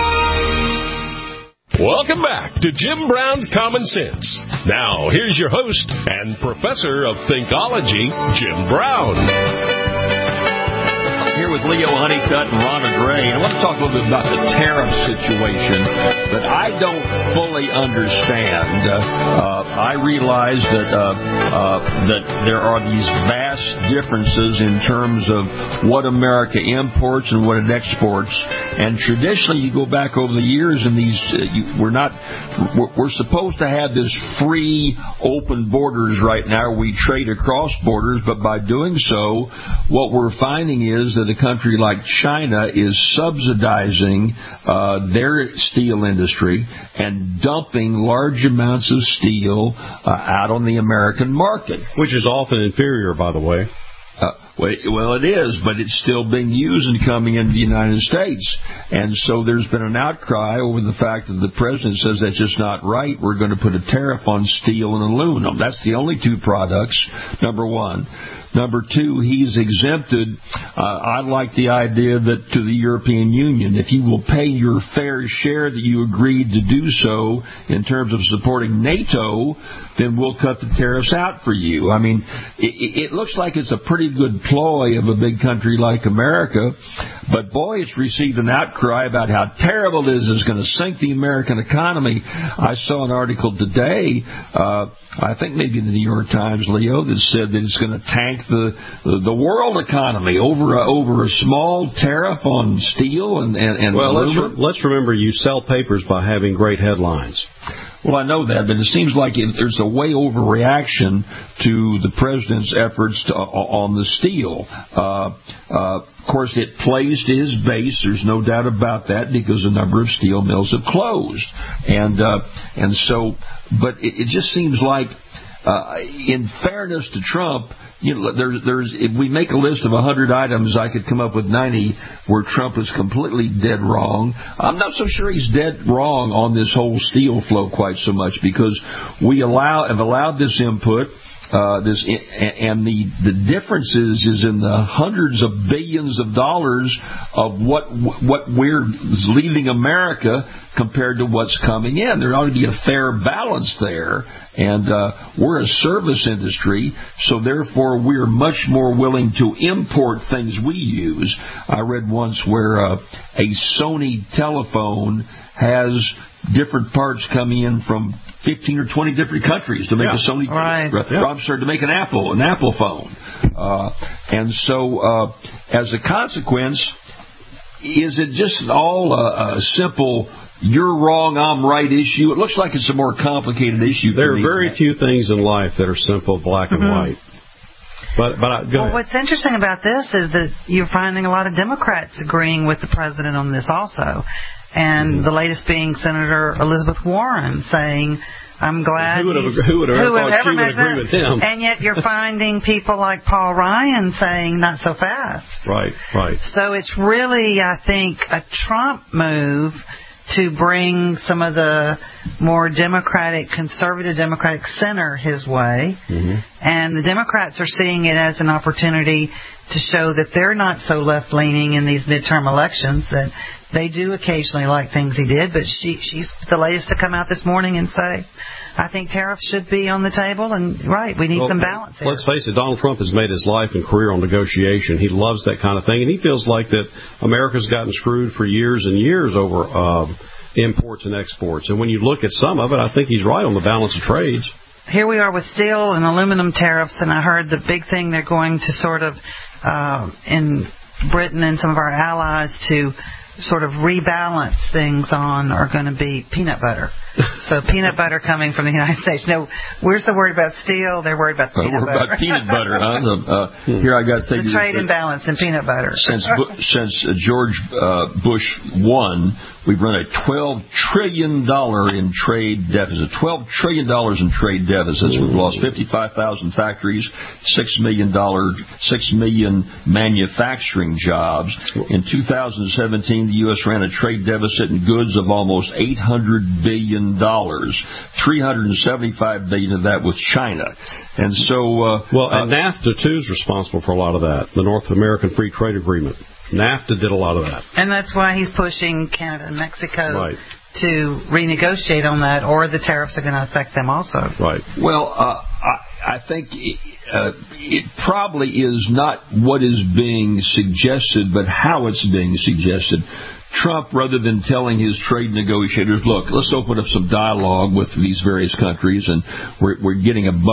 Welcome back to Jim Brown's Common Sense. Now, here's your host and professor of Thinkology, Jim Brown. Here with Leo Honeycutt and Rhonda Gray, and I want to talk a little bit about the tariff situation that I don't fully understand. I realize that there are these vast differences in terms of what America imports and what it exports, and traditionally you go back over the years, and we're supposed to have this free, open borders right now. We trade across borders, but by doing so, what we're finding is that a country like China is subsidizing their steel industry and dumping large amounts of steel out on the American market. Which is often inferior, by the way. Well, it is, but it's still being used and coming into the United States. And so there's been an outcry over the fact that the president says that's just not right. We're going to put a tariff on steel and aluminum. That's the only 2 products, number one. Number 2, he's exempted. I like the idea that to the European Union, if you will pay your fair share that you agreed to do so in terms of supporting NATO, then we'll cut the tariffs out for you. I mean, it looks like it's a pretty good ploy of a big country like America, but boy, it's received an outcry about how terrible it is. It's going to sink the American economy. I saw an article today, I think maybe in the New York Times, Leo, that said that it's going to tank the world economy over a small tariff on steel and well, let's remember you sell papers by having great headlines. Well, I know that, but it seems like there's a way overreaction to the president's efforts on the steel. Of course, it plays to his base. There's no doubt about that, because a number of steel mills have closed, and so. But it just seems like in fairness to Trump, there's if we make a list of 100 items, I could come up with 90 where Trump is completely dead wrong. I'm not so sure he's dead wrong on this whole steel flow quite so much, because we have allowed this input. And the differences is in the hundreds of billions of dollars of what we're leaving America compared to what's coming in. There ought to be a fair balance there. And we're a service industry, so therefore we're much more willing to import things we use. I read once where a Sony telephone has different parts coming in from 15 or 20 different countries to make a Sony, to make an Apple phone. And so, as a consequence, is it just all a simple you're wrong, I'm right issue? It looks like it's a more complicated issue. There are very few things in life that are simple, black and white. But go ahead. What's interesting about this is that you're finding a lot of Democrats agreeing with the president on this also. And the latest being Senator Elizabeth Warren saying, I'm glad who would have ever thought she would agree with him? And yet you're finding people like Paul Ryan saying, not so fast. Right. So it's really, I think, a Trump move to bring some of the more conservative Democratic center his way. And the Democrats are seeing it as an opportunity to show that they're not so left-leaning in these midterm elections, that they do occasionally like things he did, but she's the latest to come out this morning and say, I think tariffs should be on the table, and we need some balance here. Let's face it, Donald Trump has made his life and career on negotiation. He loves that kind of thing, and he feels like that America's gotten screwed for years and years over imports and exports. And when you look at some of it, I think he's right on the balance of trades. Here we are with steel and aluminum tariffs, and I heard the big thing they're going to sort of, in Britain and some of our allies, to sort of rebalance things on are going to be peanut butter. So peanut butter coming from the United States. No, where's the word about steel? They're worried about peanut butter. About peanut butter, huh? Here I got the trade imbalance in peanut butter. Since George Bush won, we've run a $12 trillion in trade deficit. $12 trillion in trade deficits. We've lost 55,000 factories, $6 million manufacturing jobs. In 2017, the U.S. ran a trade deficit in goods of almost $800 billion. $375 billion of that with China. And so... and NAFTA, too, is responsible for a lot of that, the North American Free Trade Agreement. NAFTA did a lot of that. And that's why he's pushing Canada and Mexico to renegotiate on that, or the tariffs are going to affect them also. Right. Well, I think it probably is not what is being suggested, but how it's being suggested. Trump, rather than telling his trade negotiators, look, let's open up some dialogue with these various countries, and we're getting a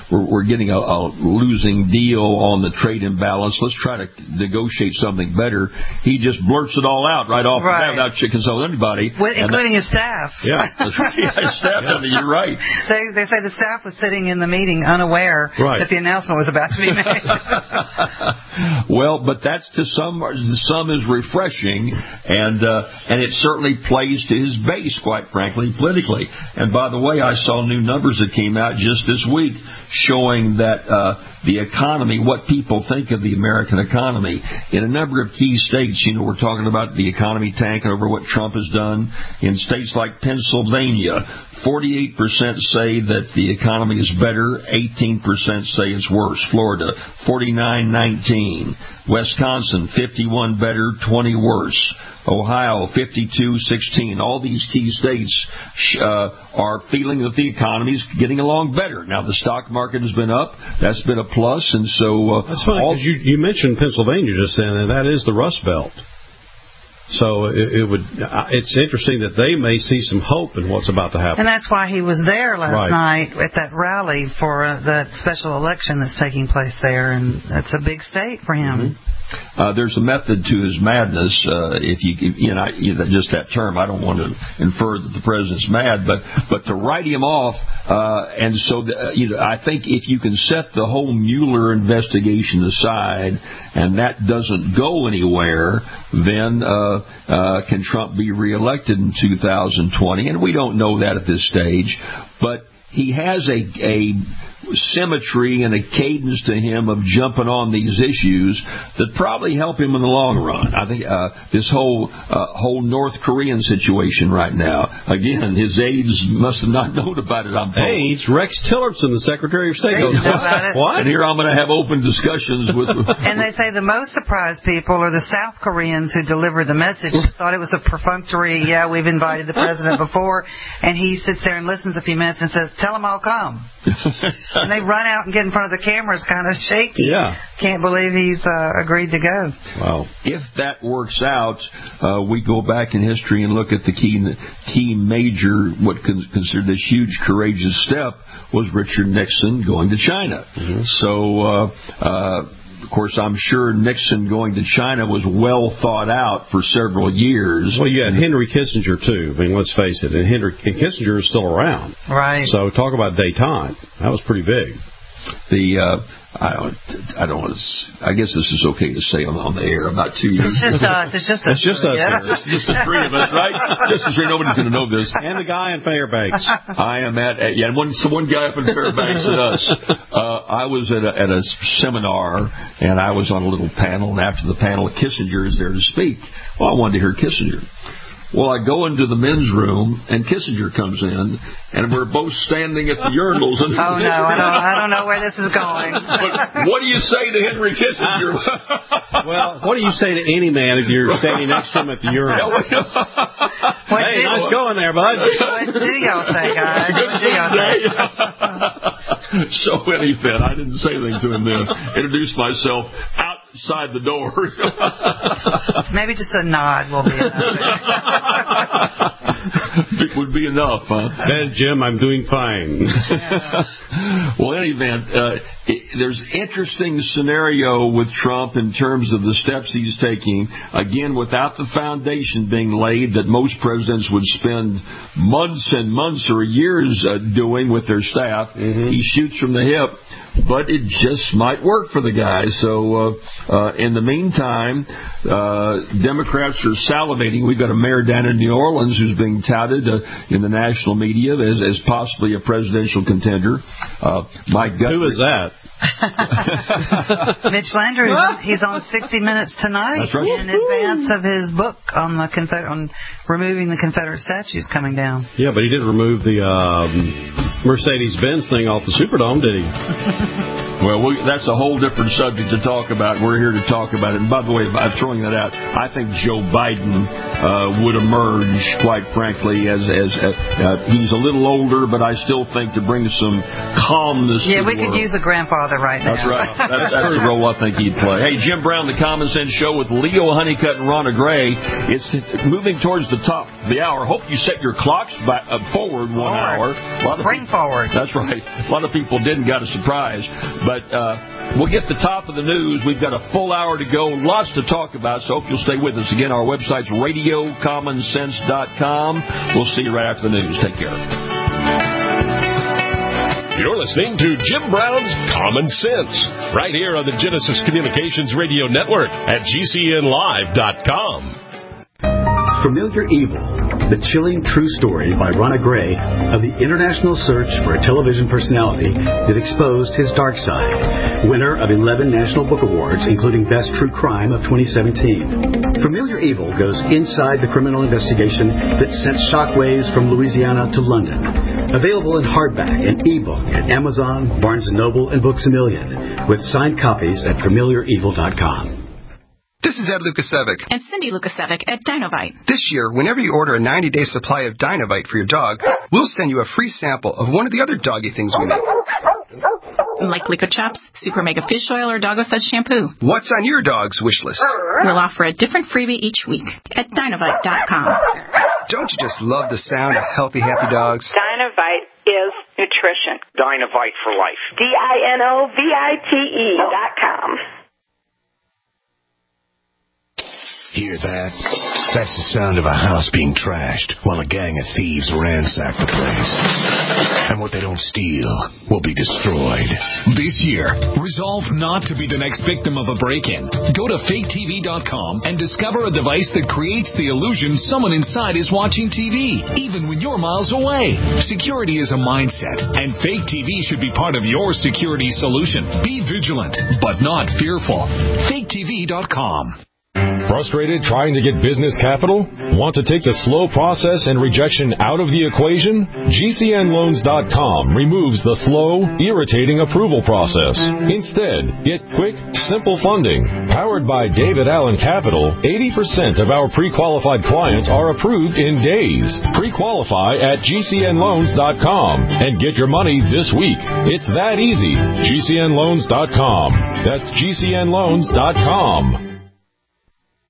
losing deal on the trade imbalance. Let's try to negotiate something better. He just blurts it all out right off the bat without consulting anybody, including his staff. Yeah, that's right. His staff. You're right. They say the staff was sitting in the meeting unaware that the announcement was about to be made. Well, but that's to some is refreshing, and it certainly plays to his base, quite frankly, politically. And by the way, I saw new numbers that came out just this week showing that the economy, what people think of the American economy, in a number of key states, we're talking about the economy tanking over what Trump has done. In states like Pennsylvania, 48% say that the economy is better, 18% say it's worse. Florida, 49-19. Wisconsin, 51 better, 20 worse. Ohio, 52-16. All these key states are feeling that the economy is getting along better. Now, the stock market has been up. That's been a plus. And so... that's funny, because you mentioned Pennsylvania just then, and that is the Rust Belt. So it's interesting that they may see some hope in what's about to happen. And that's why he was there last night at that rally for that special election that's taking place there, and that's a big state for him. There's a method to his madness. Just that term, I don't want to infer that the president's mad, but to write him off, and so I think if you can set the whole Mueller investigation aside, and that doesn't go anywhere, then can Trump be reelected in 2020? And we don't know that at this stage, but he has a symmetry and a cadence to him of jumping on these issues that probably help him in the long run. I think this whole North Korean situation right now, again, his aides must have not known about it, I'm told. Aides? Rex Tillerson, the Secretary of State. They know about it. What? And here I'm going to have open discussions with... And they say the most surprised people are the South Koreans who delivered the message. Thought it was a perfunctory, we've invited the president before, and he sits there and listens a few minutes and says, tell him I'll come. And they run out and get in front of the cameras kind of shaky. Yeah. Can't believe he's agreed to go. Well, if that works out, we go back in history and look at the key major, what considered this huge courageous step was Richard Nixon going to China. Mm-hmm. So, of course, I'm sure Nixon going to China was well thought out for several years. Well, you had Henry Kissinger, too. I mean, let's face it. And Kissinger is still around. Right. So talk about détente. That was pretty big. I don't want to. I guess this is okay to say on the air. I'm not too. It's just us. It's just us. It's just us. Yeah. Just the three of us, right? Just the three. Nobody's going to know this. And the guy in Fairbanks. I am at one guy up in Fairbanks and us. I was at a seminar and I was on a little panel. And after the panel, Kissinger is there to speak. Well, I wanted to hear Kissinger. Well, I go into the men's room, and Kissinger comes in, and we're both standing at the urinals. And oh, no, I don't know where this is going. But what do you say to Henry Kissinger? Well, what do you say to any man if you're standing next to him at the urinal? Hey, nice going there, bud. What do y'all say, guys? What do y'all say? So, in any event, I didn't say anything to him then. Introduced myself outside the door. Maybe just a nod will be enough. It would be enough, huh? Then, Jim, I'm doing fine. Well, in any event, there's interesting scenario with Trump in terms of the steps he's taking. Again, without the foundation being laid that most presidents would spend months and months or years doing with their staff. Mm-hmm. He shoots from the hip. But it just might work for the guy. So, in the meantime, Democrats are salivating. We've got a mayor down in New Orleans who's being touted in the national media as possibly a presidential contender. Who is that? Mitch Landrieu. He's on 60 Minutes tonight. That's right. In advance of his book on removing the Confederate statues coming down. Yeah, but he did remove the Mercedes-Benz thing off the Superdome, did he? Well, that's a whole different subject to talk about. We're here to talk about it. And by the way, by throwing that out, I think Joe Biden would emerge, quite frankly, as he's a little older, but I still think to bring some calmness to the world. Yeah, we could use a grandfather right now. That's right. That's the role I think he'd play. Hey, Jim Brown, the Common Sense Show with Leo Honeycutt and Rhonda Gray. It's moving towards the top of the hour. Hope you set your clocks forward 1 hour. Spring forward. That's right. A lot of people didn't, got a surprise. But we'll get the top of the news. We've got a full hour to go. Lots to talk about, so hope you'll stay with us. Again, our website's RadioCommonSense.com. We'll see you right after the news. Take care. You're listening to Jim Brown's Common Sense, right here on the Genesis Communications Radio Network at GCNlive.com. Familiar Evil, the chilling true story by Rhonda Gray of the international search for a television personality that exposed his dark side. Winner of 11 National Book Awards, including Best True Crime of 2017. Familiar Evil goes inside the criminal investigation that sent shockwaves from Louisiana to London. Available in hardback and ebook at Amazon, Barnes & Noble, and Books A Million, with signed copies at familiarevil.com. This is Ed Lukasevic. And Cindy Lukasevic at Dinovite. This year, whenever you order a 90-day supply of Dinovite for your dog, we'll send you a free sample of one of the other doggy things we make. Like Liquid Chops, Super Mega Fish Oil, or Doggo Suds Shampoo. What's on your dog's wish list? We'll offer a different freebie each week at Dinovite.com. Don't you just love the sound of healthy, happy dogs? Dinovite is nutrition. Dinovite for life. DINOVITE.com. Hear that? That's the sound of a house being trashed while a gang of thieves ransack the place. And what they don't steal will be destroyed. This year, resolve not to be the next victim of a break-in. Go to faketv.com and discover a device that creates the illusion someone inside is watching TV, even when you're miles away. Security is a mindset, and Fake TV should be part of your security solution. Be vigilant, but not fearful. faketv.com. Frustrated trying to get business capital? Want to take the slow process and rejection out of the equation? GCNloans.com removes the slow, irritating approval process. Instead, get quick, simple funding. Powered by David Allen Capital, 80% of our pre-qualified clients are approved in days. Pre-qualify at GCNloans.com and get your money this week. It's that easy. GCNloans.com. That's GCNloans.com.